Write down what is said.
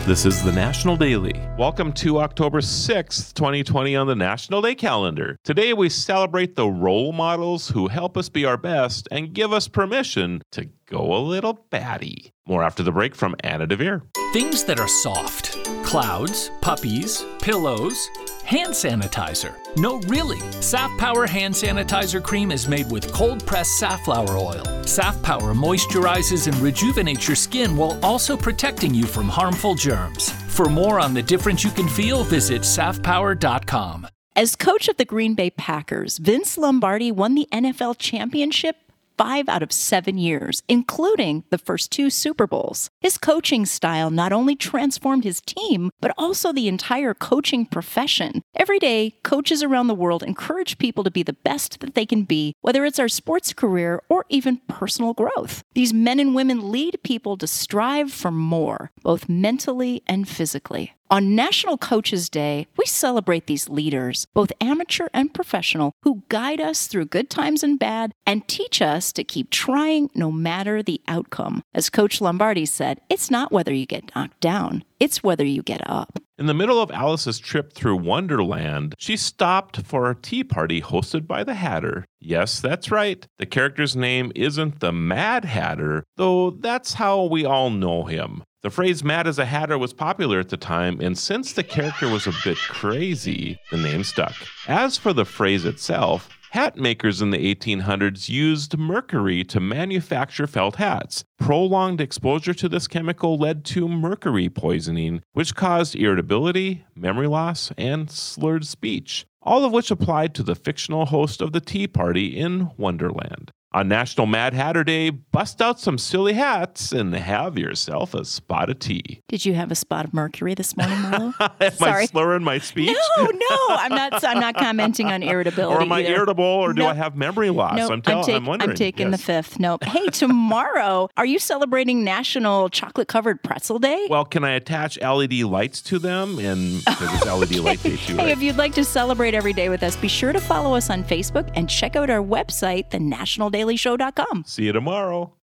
This is the National Daily. Welcome to October 6th, 2020 on the National Day calendar. Today we celebrate the role models who help us be our best and give us permission to go a little batty. More after the break from Anna DeVere. Things that are soft. Clouds, puppies, pillows, hand sanitizer. No, really. Saff Power hand sanitizer cream is made with cold-pressed safflower oil. Saff Power moisturizes and rejuvenates your skin while also protecting you from harmful germs. For more on the difference you can feel, visit saffpower.com. As coach of the Green Bay Packers, Vince Lombardi won the NFL championship 5 out of 7 years, including the first 2 Super Bowls. His coaching style not only transformed his team, but also the entire coaching profession. Every day, coaches around the world encourage people to be the best that they can be, whether it's our sports career or even personal growth. These men and women lead people to strive for more, both mentally and physically. On National Coaches Day, we celebrate these leaders, both amateur and professional, who guide us through good times and bad and teach us to keep trying no matter the outcome. As Coach Lombardi said, it's not whether you get knocked down, it's whether you get up. In the middle of Alice's trip through Wonderland, she stopped for a tea party hosted by the Hatter. Yes, that's right. The character's name isn't the Mad Hatter, though that's how we all know him. The phrase Mad as a Hatter was popular at the time, and since the character was a bit crazy, the name stuck. As for the phrase itself, hat makers in the 1800s used mercury to manufacture felt hats. Prolonged exposure to this chemical led to mercury poisoning, which caused irritability, memory loss, and slurred speech, all of which applied to the fictional host of the tea party in Wonderland. On National Mad Hatter Day, bust out some silly hats and have yourself a spot of tea. Did you have a spot of mercury this morning, Marlo? Am I slurring my speech? No, I'm not commenting on irritability. Or am I either. irritable, or do No. I have memory loss? No, I'm wondering. I'm taking the Yes. 5th. No. Hey, tomorrow, are you celebrating National Chocolate-Covered Pretzel Day? Well, can I attach LED lights to them? And because it's LED light day too, Hey, right? if you'd like to celebrate every day with us, be sure to follow us on Facebook and check out our website, thenationaldailyShow.com. See you tomorrow.